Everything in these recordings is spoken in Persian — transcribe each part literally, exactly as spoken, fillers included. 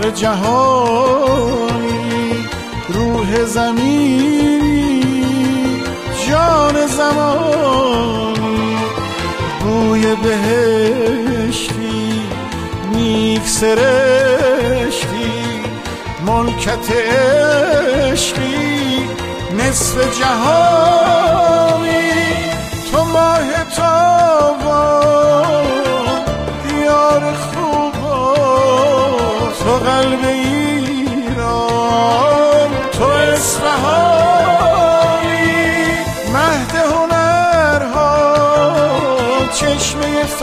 فخر جهانی، روح زمینی، جان زمانی، بوی بهشتی، نیک سرشتی، ملکت عشقی، نصف جهانی. تو ماه تابان، دیار خوبا، تو قلب ایران، تو اصفهانی، مهد هنرها، چشمه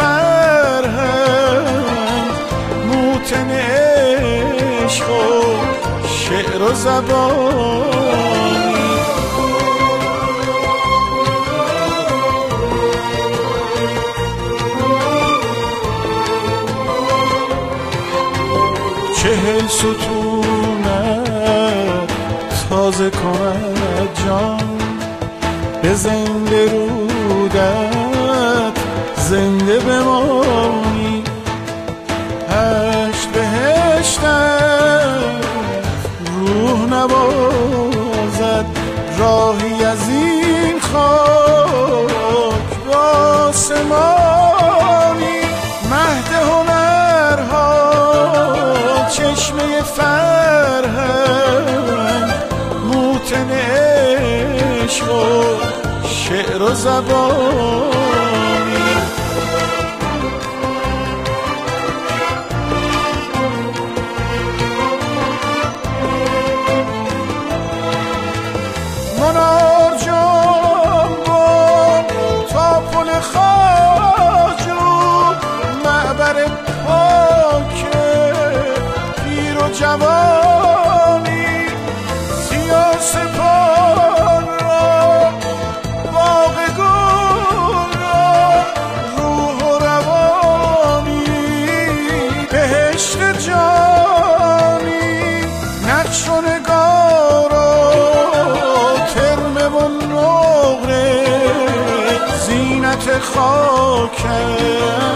فرهنگ، موتن عشق و شعر و زبانی. چهل ستونت تازه کند جان، به زنده رودت زنده بمانی. هشت بهشتت روح نبازد، راهی از این خاک به آسمانی. مهد هنرها، چشمه فرهنگ، موتن عشق و شعر و زبانی. منار جان بان تا پل خواجو، معبر پاک پیر و جوانی. سیاسپان را، باغ گل را، روح و روانی. بهشت جانی، نقش و نگارا، ترمه و نقره، زینت خاکم